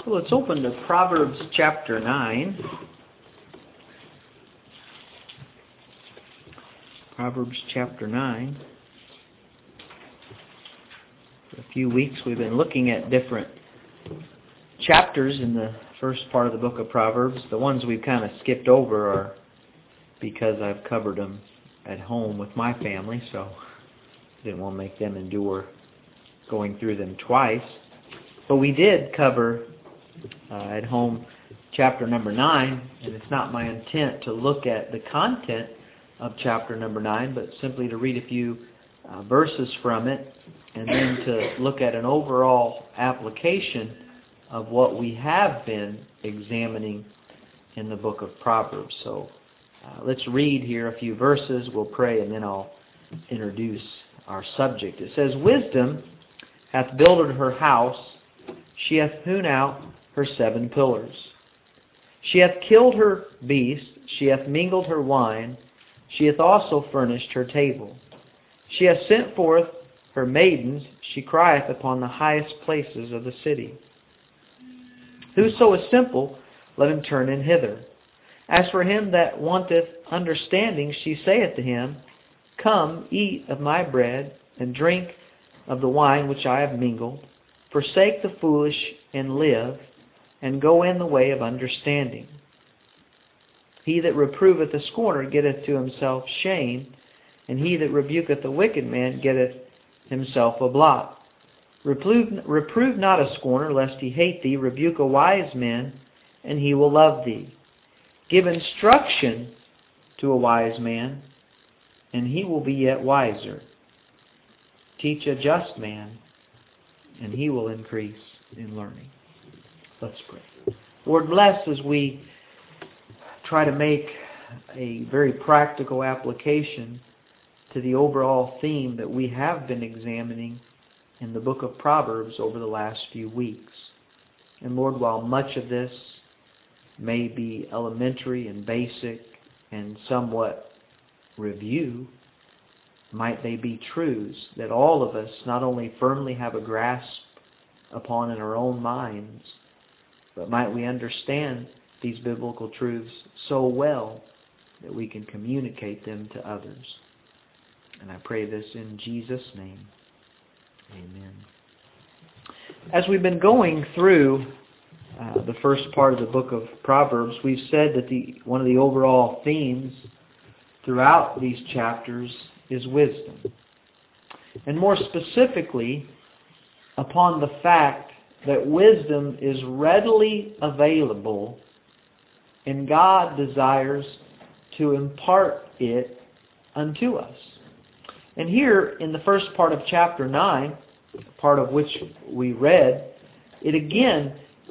Well, let's open to Proverbs chapter 9. Proverbs chapter 9. For a few weeks we've been looking at different chapters in the first part of the book of Proverbs. The ones we've kind of skipped over are because I've covered them at home with my family, so I didn't want to make them endure going through them twice. But we did cover at home chapter number 9, and it's not my intent to look at the content of chapter number 9, but simply to read a few verses from it and then to look at an overall application of what we have been examining in the book of Proverbs. So let's read here a few verses, we'll pray, and then I'll introduce our subject. It says, "Wisdom hath builded her house, she hath hewn out her 7 pillars. She hath killed her beast, she hath mingled her wine, she hath also furnished her table. She hath sent forth her maidens, she crieth upon the highest places of the city. Whoso is simple, let him turn in hither. As for him that wanteth understanding, she saith to him, Come, eat of my bread, and drink of the wine which I have mingled. Forsake the foolish, and live, and go in the way of understanding. He that reproveth a scorner getteth to himself shame, and he that rebuketh a wicked man getteth himself a blot. Reprove not a scorner, lest he hate thee. Rebuke a wise man, and he will love thee. Give instruction to a wise man, and he will be yet wiser. Teach a just man, and he will increase in learning." Let's pray. Lord, bless as we try to make a very practical application to the overall theme that we have been examining in the book of Proverbs over the last few weeks. And Lord, while much of this may be elementary and basic and somewhat review, might they be truths that all of us not only firmly have a grasp upon in our own minds, but might we understand these biblical truths so well that we can communicate them to others. And I pray this in Jesus' name. Amen. As we've been going through the first part of the book of Proverbs, we've said that one of the overall themes throughout these chapters is wisdom. And more specifically, upon the fact that wisdom is readily available and God desires to impart it unto us. And here in the first part of chapter 9, part of which we read, it again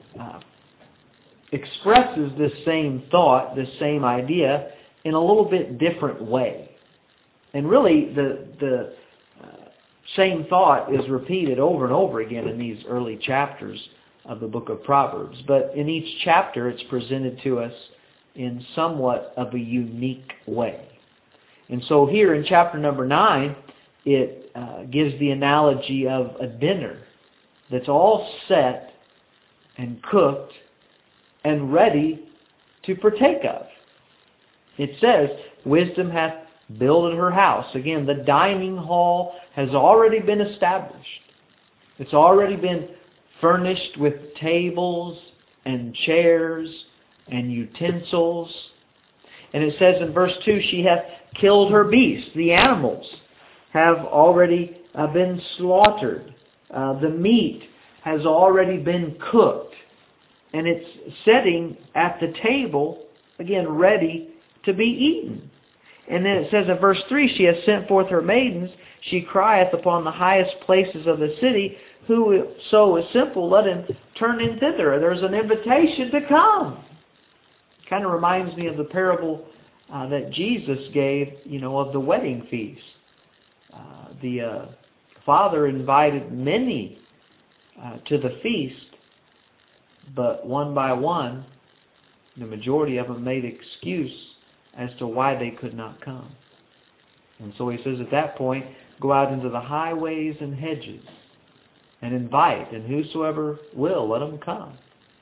expresses this same thought, this same idea, in a little bit different way. And really, the same thought is repeated over and over again in these early chapters of the book of Proverbs. But in each chapter, it's presented to us in somewhat of a unique way. And so here in chapter number 9, it gives the analogy of a dinner that's all set and cooked and ready to partake of. It says, "Wisdom hath builded her house." Again, the dining hall has already been established. It's already been furnished with tables and chairs and utensils. And it says in verse 2, "She hath killed her beasts." The animals have already been slaughtered. The meat has already been cooked. And it's sitting at the table, again, ready to be eaten. And then it says in verse 3, "She hath sent forth her maidens, she crieth upon the highest places of the city. Whoso is simple, let him turn in thither." There's an invitation to come. Kind of reminds me of the parable that Jesus gave, of the wedding feast. The father invited many to the feast, but one by one, the majority of them made excuse as to why they could not come. And so he says at that point, go out into the highways and hedges and invite, and whosoever will, let them come.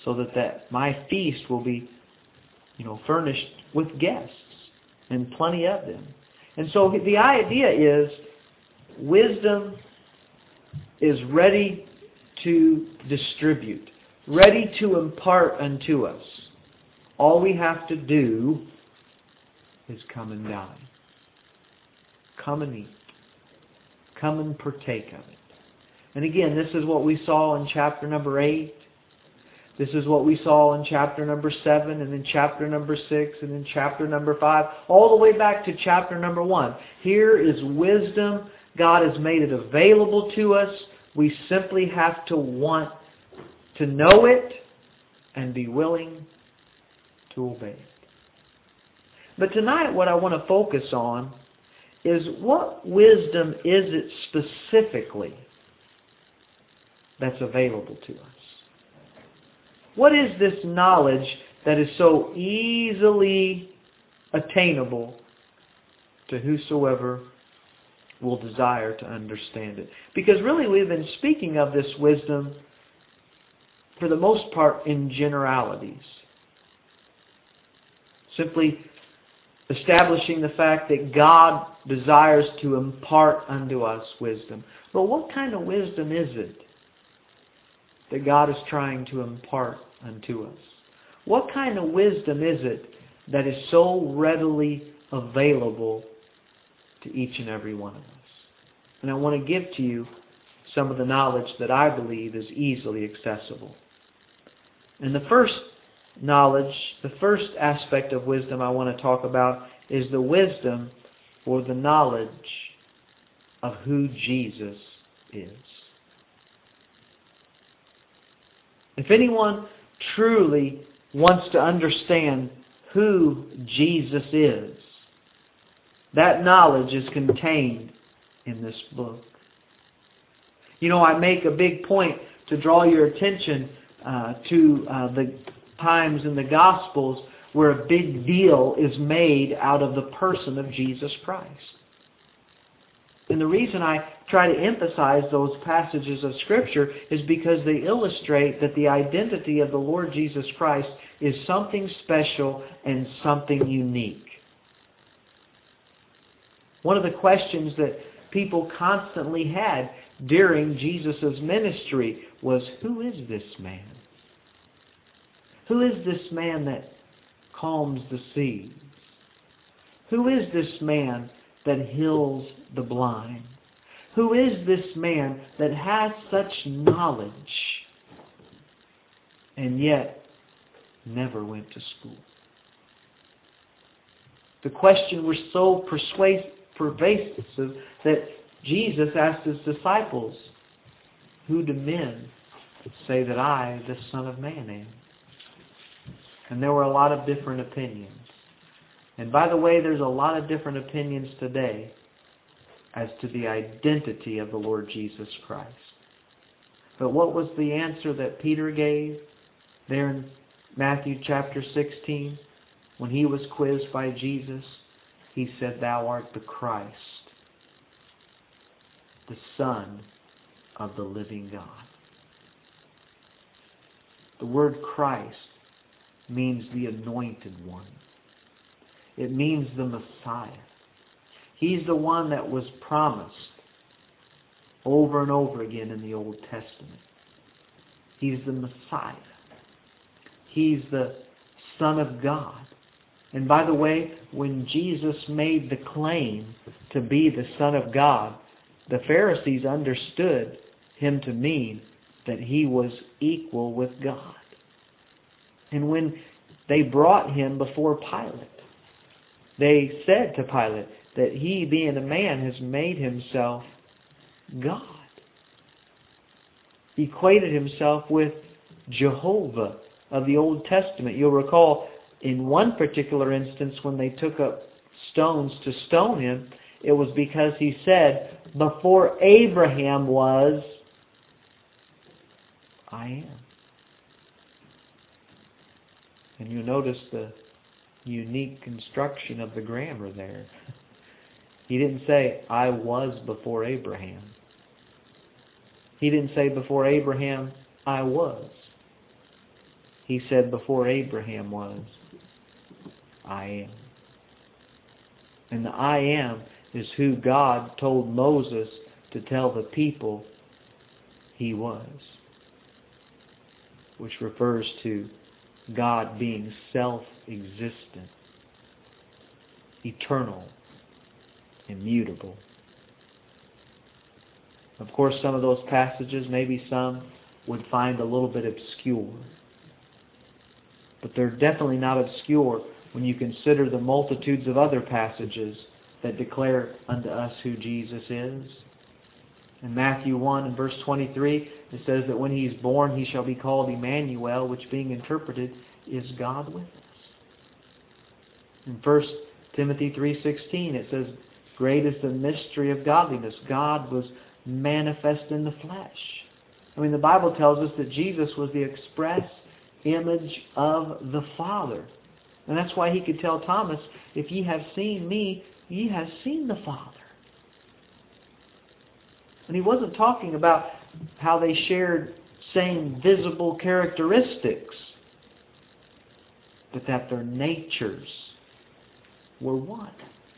so that my feast will be, furnished with guests and plenty of them. And so the idea is wisdom is ready to distribute, ready to impart unto us. All we have to do is come and dine. Come and eat. Come and partake of it. And again, this is what we saw in chapter number 8. This is what we saw in chapter number 7, and in chapter number 6, and in chapter number 5, all the way back to chapter number 1. Here is wisdom. God has made it available to us. We simply have to want to know it and be willing to obey it. But tonight what I want to focus on is what wisdom is it specifically that's available to us. What is this knowledge that is so easily attainable to whosoever will desire to understand it? Because really we've been speaking of this wisdom for the most part in generalities. Simply establishing the fact that God desires to impart unto us wisdom. But what kind of wisdom is it that God is trying to impart unto us? What kind of wisdom is it that is so readily available to each and every one of us? And I want to give to you some of the knowledge that I believe is easily accessible. And the first knowledge, the first aspect of wisdom I want to talk about is the wisdom or the knowledge of who Jesus is. If anyone truly wants to understand who Jesus is, that knowledge is contained in this book. I make a big point to draw your attention to the times in the Gospels where a big deal is made out of the person of Jesus Christ. And the reason I try to emphasize those passages of Scripture is because they illustrate that the identity of the Lord Jesus Christ is something special and something unique. One of the questions that people constantly had during Jesus' ministry was, who is this man? Who is this man that calms the seas? Who is this man that heals the blind? Who is this man that has such knowledge and yet never went to school? The question was so pervasive that Jesus asked his disciples, who do men say that I, the Son of Man, am? And there were a lot of different opinions. And by the way, there's a lot of different opinions today as to the identity of the Lord Jesus Christ. But what was the answer that Peter gave there in Matthew chapter 16? When he was quizzed by Jesus, he said, "Thou art the Christ, the Son of the living God." The word Christ means the anointed one. It means the Messiah. He's the one that was promised over and over again in the Old Testament. He's the Messiah. He's the Son of God. And by the way, when Jesus made the claim to be the Son of God, the Pharisees understood him to mean that he was equal with God. And when they brought him before Pilate, they said to Pilate that he, being a man, has made himself God. He equated himself with Jehovah of the Old Testament. You'll recall in one particular instance when they took up stones to stone him, it was because he said, "Before Abraham was, I am." And you notice the unique construction of the grammar there. He didn't say, "I was before Abraham." He didn't say, "Before Abraham, I was." He said before Abraham was, I am. And the I am is who God told Moses to tell the people He was, which refers to God being self-existent, eternal, immutable. Of course, some of those passages, maybe some would find a little bit obscure. But they're definitely not obscure when you consider the multitudes of other passages that declare unto us who Jesus is. In Matthew 1 and verse 23, it says that when He is born, He shall be called Emmanuel, which being interpreted is God with us. In 1 Timothy 3:16, it says, great is the mystery of godliness. God was manifest in the flesh. I mean, the Bible tells us that Jesus was the express image of the Father. And that's why He could tell Thomas, if ye have seen me, ye have seen the Father. And He wasn't talking about how they shared same visible characteristics, but that their natures were one.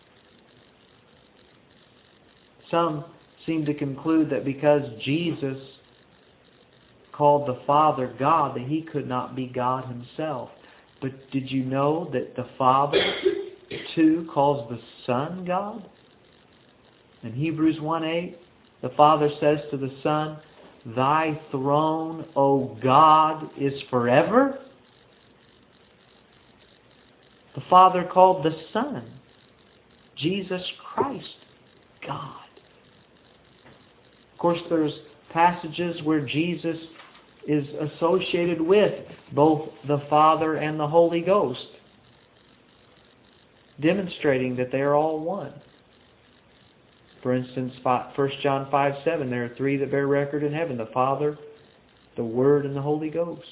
Some seem to conclude that because Jesus called the Father God, that He could not be God Himself. But did you know that the Father, too, calls the Son God? In Hebrews 1:8, the Father says to the Son, Thy throne, O God, is forever. The Father called the Son, Jesus Christ, God. Of course, there's passages where Jesus is associated with both the Father and the Holy Ghost, demonstrating that they are all one. For instance, 1 John 5:7, there are three that bear record in heaven, the Father, the Word, and the Holy Ghost.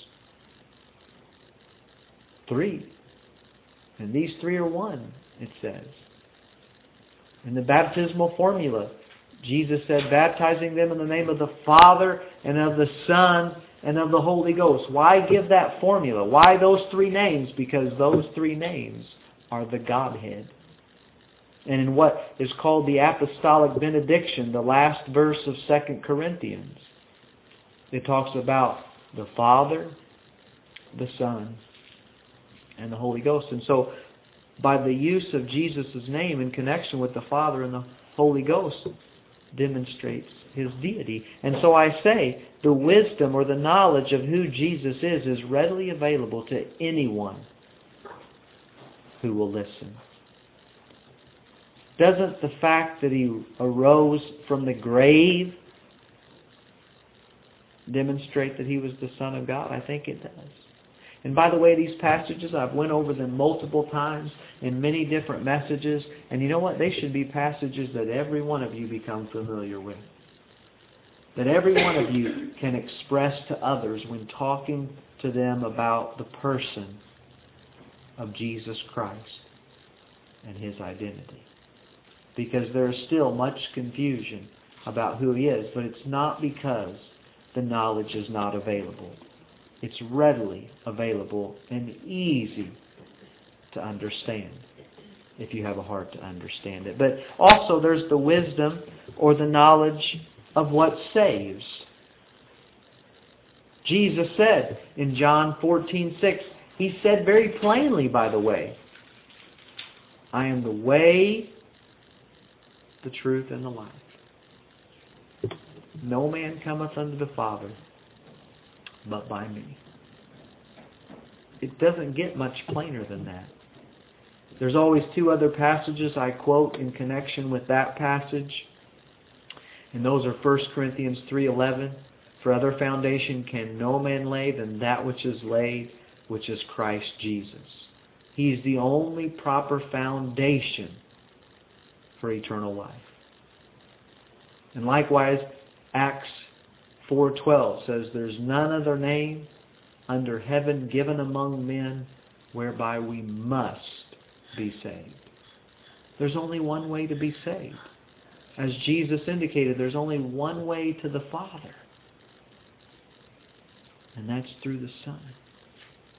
Three. And these three are one, it says. In the baptismal formula, Jesus said, baptizing them in the name of the Father and of the Son and of the Holy Ghost. Why give that formula? Why those three names? Because those three names are the Godhead. And in what is called the apostolic benediction, the last verse of 2 Corinthians, it talks about the Father, the Son, and the Holy Ghost. And so, by the use of Jesus' name in connection with the Father and the Holy Ghost, demonstrates His deity. And so I say, the wisdom or the knowledge of who Jesus is readily available to anyone who will listen. Doesn't the fact that He arose from the grave demonstrate that He was the Son of God? I think it does. And by the way, these passages, I've went over them multiple times in many different messages. And you know what? They should be passages that every one of you become familiar with. That every one of you can express to others when talking to them about the person of Jesus Christ and His identity. Because there is still much confusion about who He is. But it's not because the knowledge is not available. It's readily available and easy to understand if you have a heart to understand it. But also there's the wisdom or the knowledge of what saves. Jesus said in John 14:6, He said very plainly, by the way, I am the way, the truth, and the life. No man cometh unto the Father but by me. It doesn't get much plainer than that. There's always two other passages I quote in connection with that passage. And those are 1 Corinthians 3:11. For other foundation can no man lay than that which is laid, which is Christ Jesus. He's the only proper foundation for eternal life. And likewise, Acts 4:12 says, there's none other name under heaven given among men whereby we must be saved. There's only one way to be saved. As Jesus indicated, there's only one way to the Father. And that's through the Son.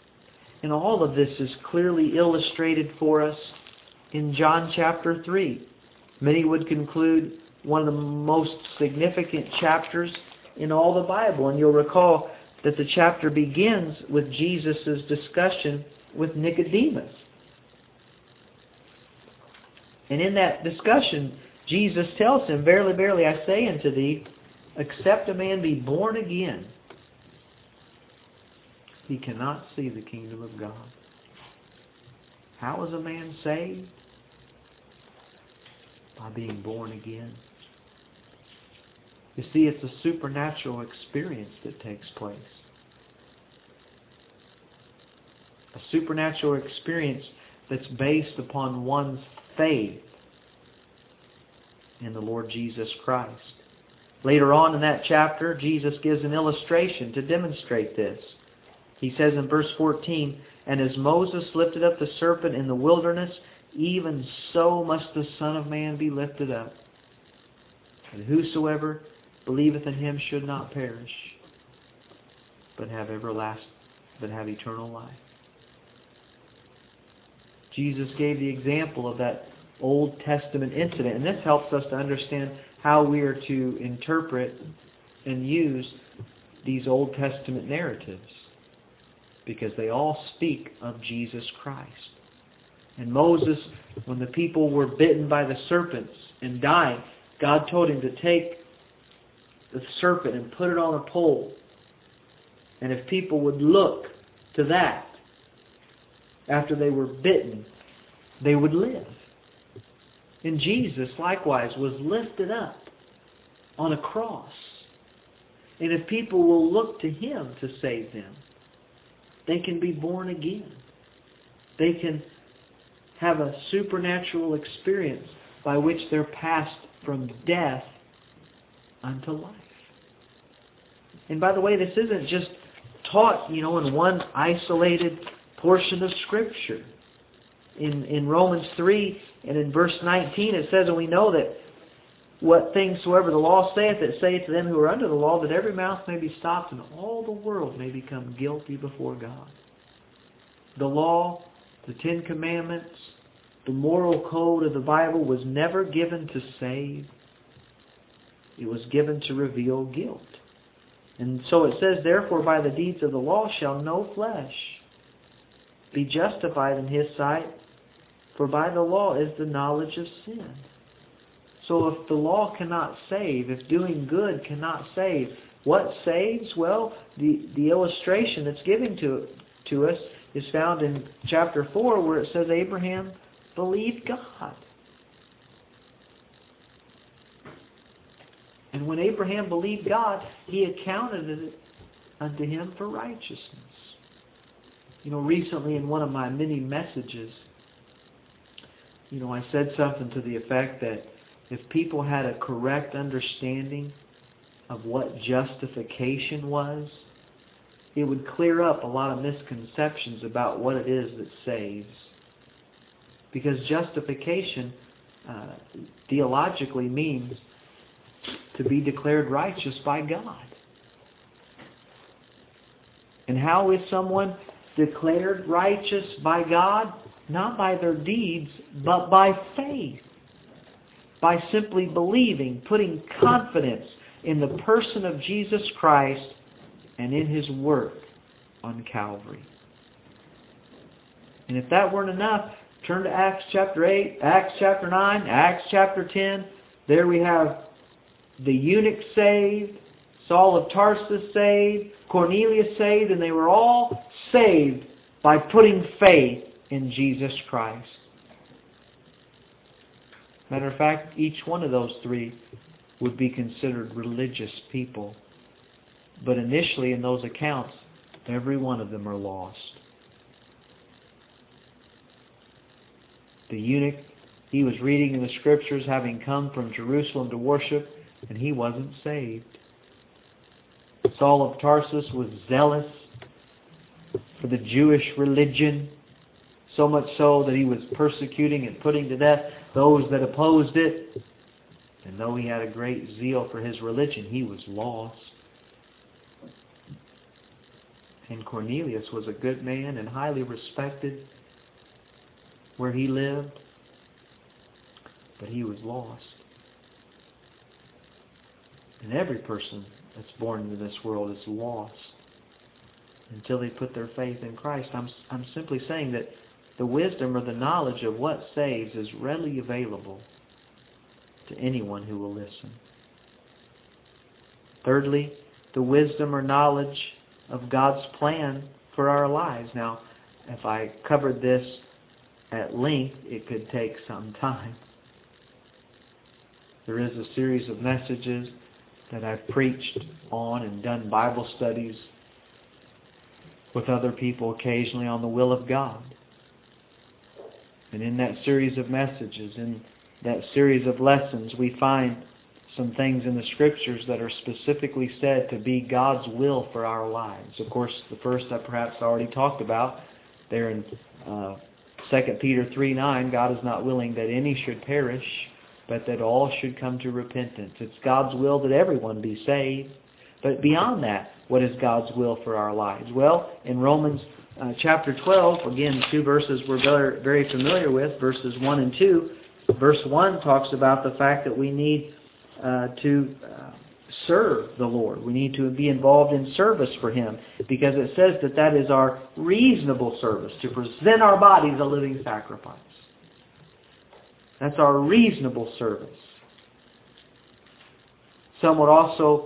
And all of this is clearly illustrated for us in John chapter 3. Many would conclude one of the most significant chapters in all the Bible. And you'll recall that the chapter begins with Jesus' discussion with Nicodemus. And in that discussion, Jesus tells him, "Verily, verily, I say unto thee, except a man be born again, he cannot see the kingdom of God." How is a man saved? By being born again. You see, it's a supernatural experience that takes place. A supernatural experience that's based upon one's faith in the Lord Jesus Christ. Later on in that chapter, Jesus gives an illustration to demonstrate this. He says in verse 14, "And as Moses lifted up the serpent in the wilderness, even so must the Son of Man be lifted up. And whosoever believeth in him should not perish, but have eternal life." Jesus gave the example of that Old Testament incident, and this helps us to understand how we are to interpret and use these Old Testament narratives, because they all speak of Jesus Christ. And Moses, when the people were bitten by the serpents and dying, God told him to take the serpent and put it on a pole. And if people would look to that after they were bitten, they would live. And Jesus, likewise, was lifted up on a cross. And if people will look to Him to save them, they can be born again. They can have a supernatural experience by which they're passed from death unto life. And by the way, this isn't just taught, in one isolated portion of Scripture. In Romans 3 and in verse 19 it says, "And we know that what things soever the law saith, it saith to them who are under the law, that every mouth may be stopped and all the world may become guilty before God." The law, the 10 Commandments, the moral code of the Bible was never given to save. It was given to reveal guilt. And so it says, "Therefore by the deeds of the law shall no flesh be justified in His sight, for by the law is the knowledge of sin." So if the law cannot save, if doing good cannot save, what saves? Well, the illustration that's given to us is found in chapter 4, where it says Abraham believed God. And when Abraham believed God, He accounted it unto him for righteousness. Recently in one of my many messages, I said something to the effect that if people had a correct understanding of what justification was, it would clear up a lot of misconceptions about what it is that saves. Because justification theologically means to be declared righteous by God. And how is someone declared righteous by God? Not by their deeds, but by faith. By simply believing, putting confidence in the person of Jesus Christ and in His work on Calvary. And if that weren't enough, turn to Acts chapter 8, Acts chapter 9, Acts chapter 10. There we have the eunuch saved, Saul of Tarsus saved, Cornelius saved, and they were all saved by putting faith in Jesus Christ. Matter of fact, each one of those three would be considered religious people. But initially in those accounts, every one of them are lost. The eunuch, he was reading in the Scriptures, having come from Jerusalem to worship, and he wasn't saved. Saul of Tarsus was zealous for the Jewish religion, so much so that he was persecuting and putting to death those that opposed it. And though he had a great zeal for his religion, he was lost. And Cornelius was a good man and highly respected where he lived, but he was lost. And every person that's born into this world is lost until they put their faith in Christ. I'm simply saying that the wisdom or the knowledge of what saves is readily available to anyone who will listen. Thirdly, the wisdom or knowledge of God's plan for our lives. Now, if I covered this at length, it could take some time. There is a series of messages that I've preached on and done Bible studies with other people occasionally on the will of God. And in that series of messages, in that series of lessons, we find some things in the Scriptures that are specifically said to be God's will for our lives. Of course, the first I perhaps already talked about there in 2 Peter 3:9, God is not willing that any should perish, but that all should come to repentance. It's God's will that everyone be saved. But beyond that, what is God's will for our lives? Well, in Romans chapter 12, again, two verses we're very familiar with, verses 1 and 2. Verse 1 talks about the fact that we need to serve the Lord. We need to be involved in service for Him, because it says that is our reasonable service, to present our bodies a living sacrifice. That's our reasonable service. Some would also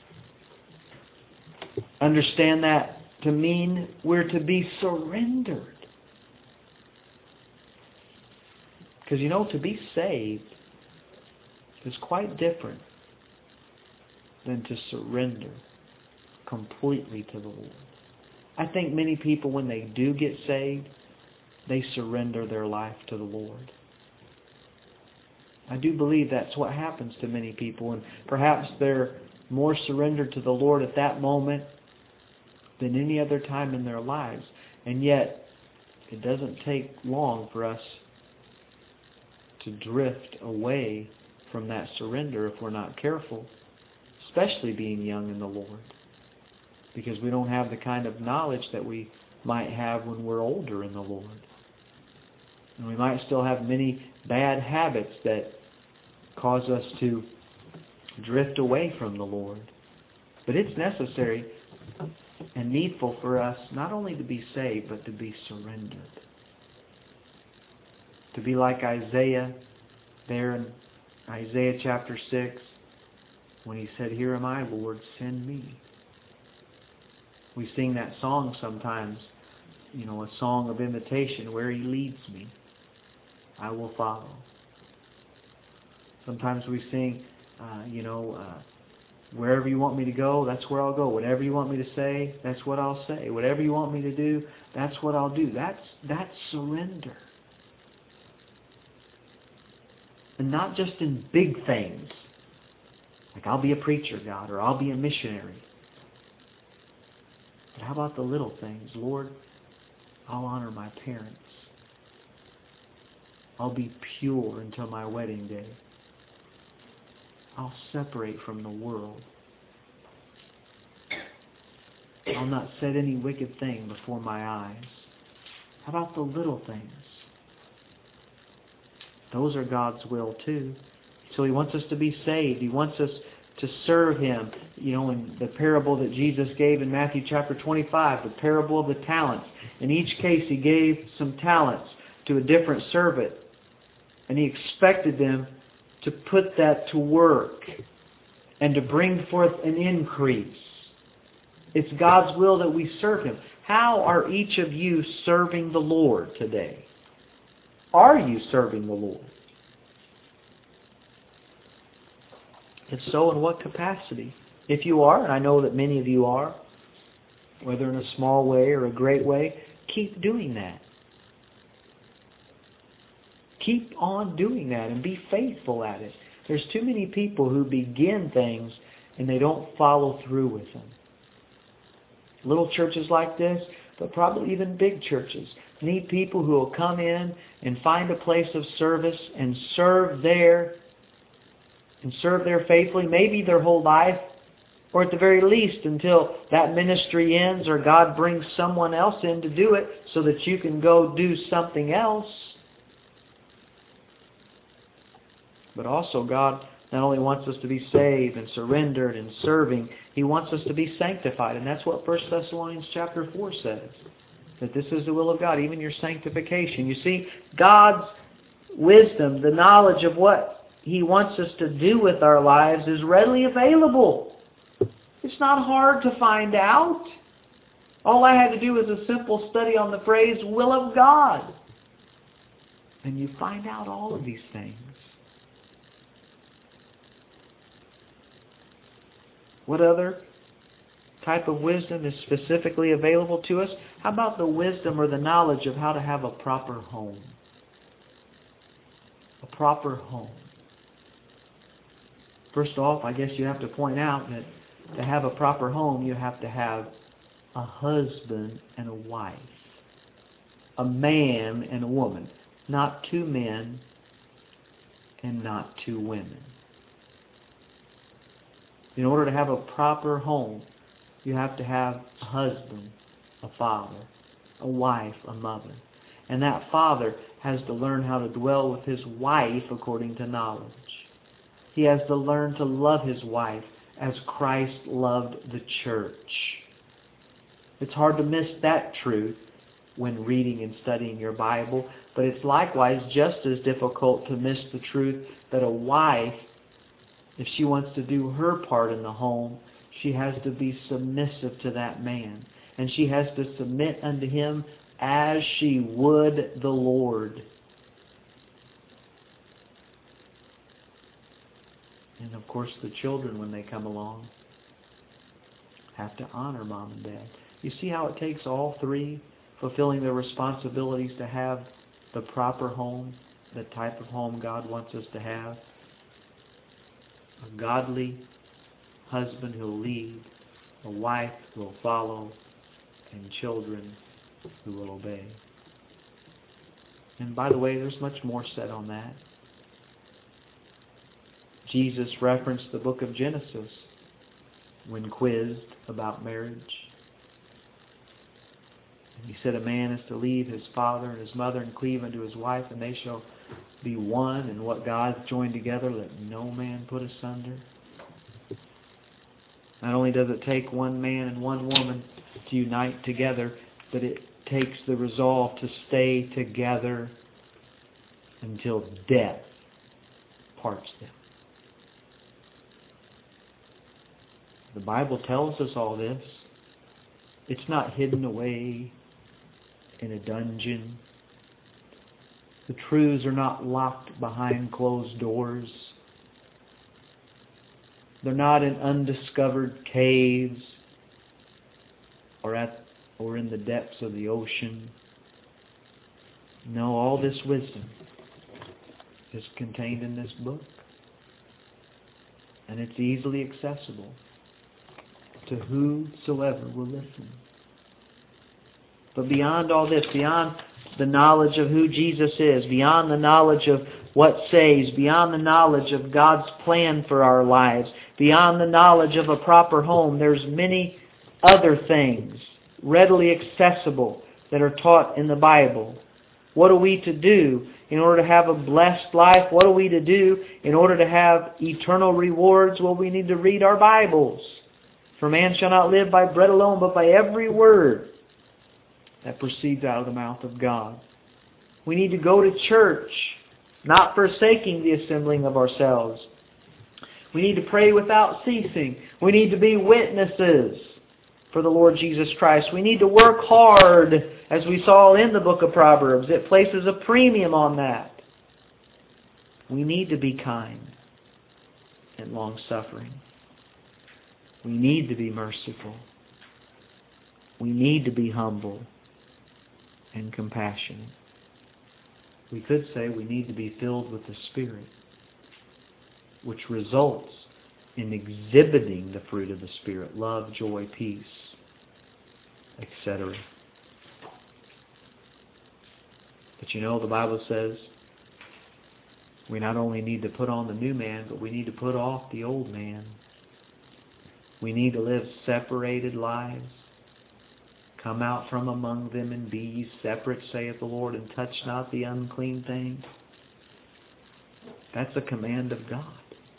understand that to mean we're to be surrendered. Because to be saved is quite different than to surrender completely to the Lord. I think many people, when they do get saved, they surrender their life to the Lord. I do believe that's what happens to many people, and perhaps they're more surrendered to the Lord at that moment than any other time in their lives. And yet, it doesn't take long for us to drift away from that surrender if we're not careful, especially being young in the Lord, because we don't have the kind of knowledge that we might have when we're older in the Lord. And we might still have many bad habits that cause us to drift away from the Lord. But it's necessary and needful for us not only to be saved, but to be surrendered. To be like Isaiah there in Isaiah chapter 6, when he said, "Here am I, Lord, send me." We sing that song sometimes, a song of invitation, "Where He leads me, I will follow." Sometimes we sing, "Wherever you want me to go, that's where I'll go. Whatever you want me to say, that's what I'll say. Whatever you want me to do, that's what I'll do." That's surrender. And not just in big things, like I'll be a preacher, God, or I'll be a missionary. But how about the little things? Lord, I'll honor my parents. I'll be pure until my wedding day. I'll separate from the world. I'll not set any wicked thing before my eyes. How about the little things? Those are God's will too. So He wants us to be saved. He wants us to serve Him. In the parable that Jesus gave in Matthew chapter 25, the parable of the talents. In each case, He gave some talents to a different servant. And He expected them to put that to work and to bring forth an increase. It's God's will that we serve Him. How are each of you serving the Lord today? Are you serving the Lord? If so, in what capacity? If you are, and I know that many of you are, whether in a small way or a great way, keep doing that. Keep on doing that and be faithful at it. There's too many people who begin things and they don't follow through with them. Little churches like this, but probably even big churches, need people who will come in and find a place of service and serve there faithfully, maybe their whole life, Or at the very least, until that ministry ends or God brings someone else in to do it so that you can go do something else. But also God not only wants us to be saved and surrendered and serving, He wants us to be sanctified. And that's what 1 Thessalonians chapter 4 says. That this is the will of God, even your sanctification. You see, God's wisdom, the knowledge of what He wants us to do with our lives is readily available. It's not hard to find out. All I had to do was a simple study on the phrase, will of God. And you find out all of these things. What other type of wisdom is specifically available to us? How about the wisdom or the knowledge of how to have a proper home? A proper home. First off, I guess you have to point out that to have a proper home, you have to have a husband and a wife. A man and a woman. Not two men and not two women. In order to have a proper home, you have to have a husband, a father, a wife, a mother. And that father has to learn how to dwell with his wife according to knowledge. He has to learn to love his wife as Christ loved the church. It's hard to miss that truth when reading and studying your Bible, but it's likewise just as difficult to miss the truth that a wife, if she wants to do her part in the home, she has to be submissive to that man. And she has to submit unto him as she would the Lord. And of course the children, when they come along, have to honor mom and dad. You see how it takes all three fulfilling their responsibilities to have the proper home, the type of home God wants us to have. A godly husband who will lead, a wife who will follow, and children who will obey. And by the way, there's much more said on that. Jesus referenced the book of Genesis when quizzed about marriage. And He said a man is to leave his father and his mother and cleave unto his wife, and they shall be one, and what God hath joined together, let no man put asunder. Not only does it take one man and one woman to unite together, but it takes the resolve to stay together until death parts them. The Bible tells us all this. It's not hidden away in a dungeon. The truths are not locked behind closed doors. They're not in undiscovered caves or in the depths of the ocean. No, all this wisdom is contained in this book. And it's easily accessible to whosoever will listen. But beyond all this, beyond the knowledge of who Jesus is, beyond the knowledge of what saves, beyond the knowledge of God's plan for our lives, beyond the knowledge of a proper home, there's many other things readily accessible that are taught in the Bible. What are we to do in order to have a blessed life? What are we to do in order to have eternal rewards? Well, we need to read our Bibles. For man shall not live by bread alone, but by every word that proceeds out of the mouth of God. We need to go to church, not forsaking the assembling of ourselves. We need to pray without ceasing. We need to be witnesses for the Lord Jesus Christ. We need to work hard, as we saw in the book of Proverbs. It places a premium on that. We need to be kind and long-suffering. We need to be merciful. We need to be humble and compassionate. We could say we need to be filled with the Spirit, which results in exhibiting the fruit of the Spirit: love, joy, peace, etc. But you know, the Bible says we not only need to put on the new man, but we need to put off the old man. We need to live separated lives. Come out from among them and be ye separate, saith the Lord, and touch not the unclean thing. That's a command of God.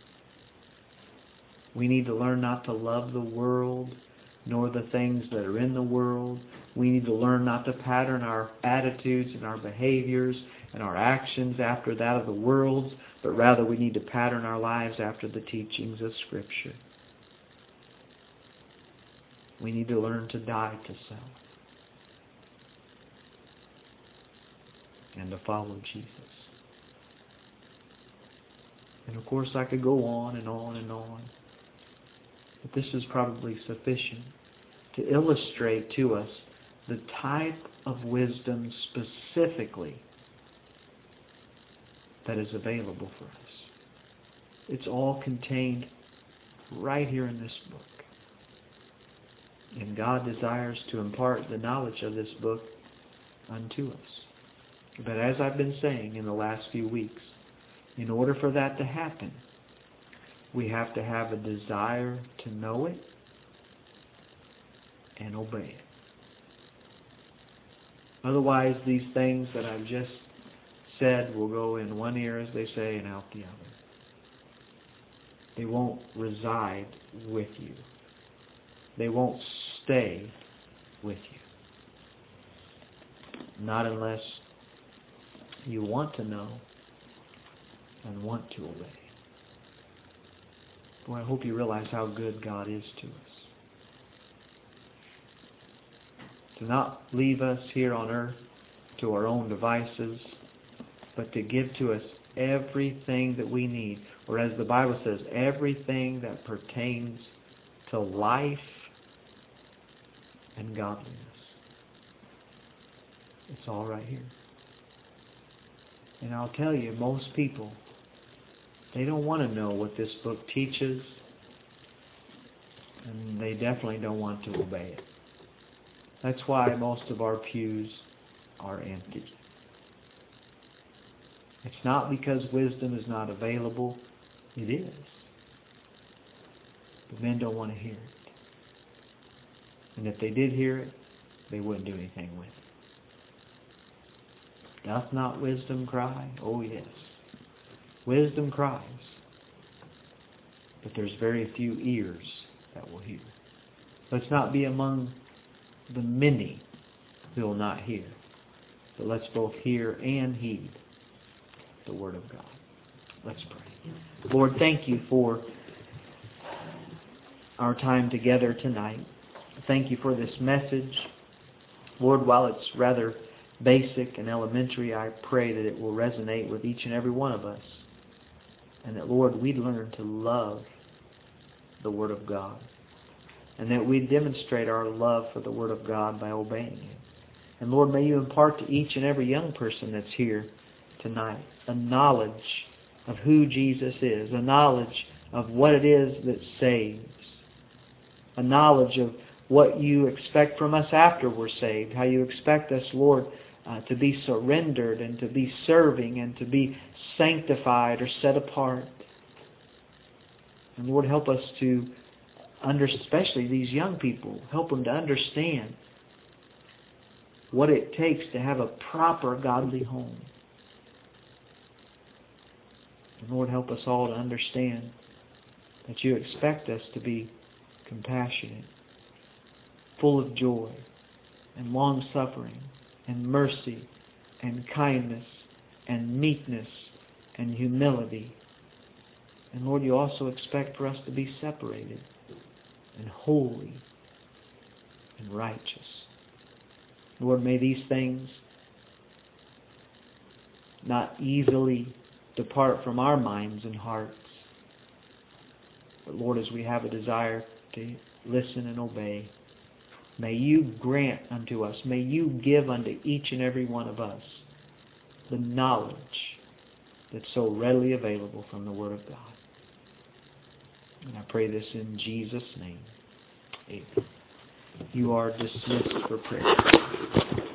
We need to learn not to love the world, nor the things that are in the world. We need to learn not to pattern our attitudes and our behaviors and our actions after that of the world, but rather we need to pattern our lives after the teachings of Scripture. We need to learn to die to self and to follow Jesus. And of course I could go on and on and on, but this is probably sufficient to illustrate to us the type of wisdom specifically that is available for us. It's all contained right here in this book. And God desires to impart the knowledge of this book unto us. But as I've been saying in the last few weeks, in order for that to happen, we have to have a desire to know it and obey it. Otherwise, these things that I've just said will go in one ear, as they say, and out the other. They won't reside with you. They won't stay with you. Not unless you want to know and want to obey. Boy, I hope you realize how good God is to us. To not leave us here on earth to our own devices, but to give to us everything that we need. Or as the Bible says, everything that pertains to life and godliness. It's all right here. And I'll tell you, most people, they don't want to know what this book teaches, and they definitely don't want to obey it. That's why most of our pews are empty. It's not because wisdom is not available. It is. But men don't want to hear it. And if they did hear it, they wouldn't do anything with it. Doth not wisdom cry? Oh yes. Wisdom cries. But there's very few ears that will hear. Let's not be among the many who will not hear. But let's both hear and heed the Word of God. Let's pray. Lord, thank you for our time together tonight. Thank you for this message. Lord, while it's rather basic and elementary, I pray that it will resonate with each and every one of us. And that, Lord, we'd learn to love the Word of God. And that we'd demonstrate our love for the Word of God by obeying it. And Lord, may you impart to each and every young person that's here tonight a knowledge of who Jesus is, a knowledge of what it is that saves, a knowledge of what you expect from us after we're saved, how you expect us, Lord, to be surrendered and to be serving and to be sanctified or set apart. And Lord, help us to especially these young people, help them to understand what it takes to have a proper godly home. And Lord, help us all to understand that you expect us to be compassionate, full of joy, and long-suffering, and mercy, and kindness, and meekness, and humility. And Lord, you also expect for us to be separated, and holy, and righteous. Lord, may these things not easily depart from our minds and hearts. But Lord, as we have a desire to listen and obey, may you grant unto us, may you give unto each and every one of us the knowledge that's so readily available from the Word of God. And I pray this in Jesus' name. Amen. You are dismissed for prayer.